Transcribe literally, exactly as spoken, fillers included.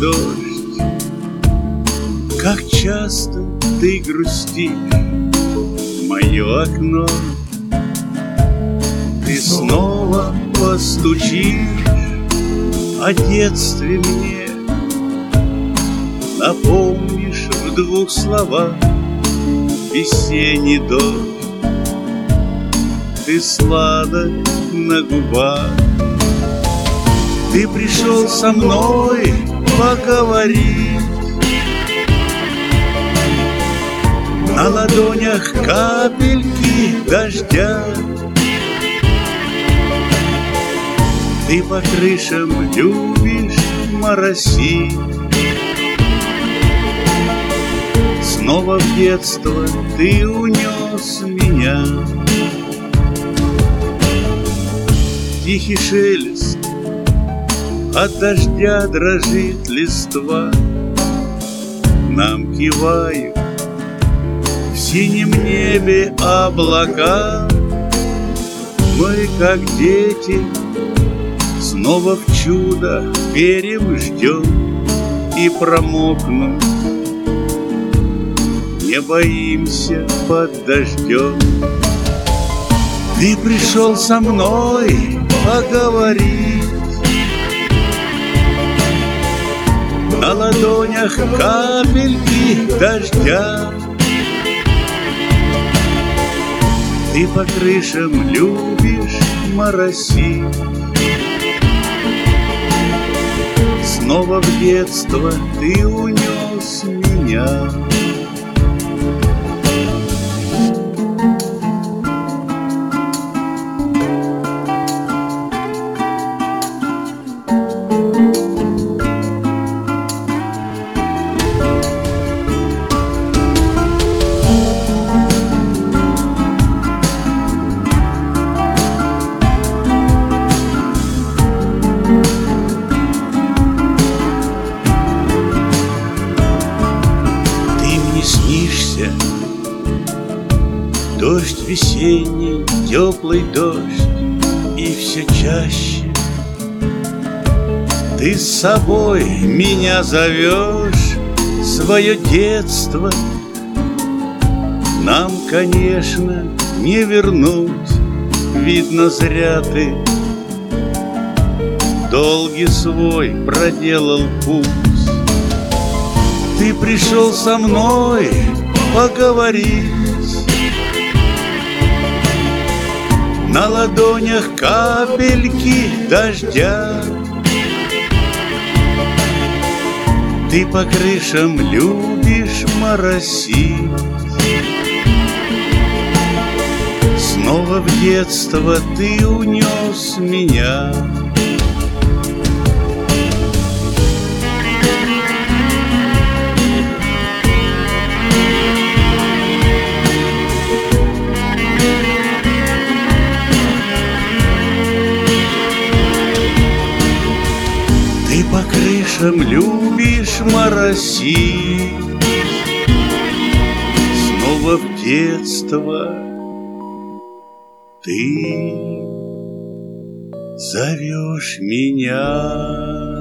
дождь. Как часто ты грустишь, мое окно. Ты снова постучишь о детстве мне, напомнишь в двух словах весенний дождь. Ты сладок на губах. Ты пришел со мной поговорить. На ладонях капельки дождя. Ты по крышам любишь моросить. Снова в детство ты унес меня. Тихий шелест, от дождя дрожит листва. Нам кивают в синем небе облака. Мы, как дети, снова в чудо верим, ждем и промокнуть не боимся под дождем. Ты пришел со мной поговорить. На ладонях капельки дождя. Ты по крышам любишь моросить. Снова в детство ты унес меня. Снишься, дождь весенний, теплый дождь, и все чаще ты с собой меня зовешь, свое детство нам, конечно, не вернуть. Видно, зря ты долгий свой проделал путь. Ты пришел со мной поговорить. На ладонях капельки дождя. Ты по крышам любишь моросить. Снова в детство ты унес меня. Ты по крышам любишь моросить. Снова в детство ты зовешь меня.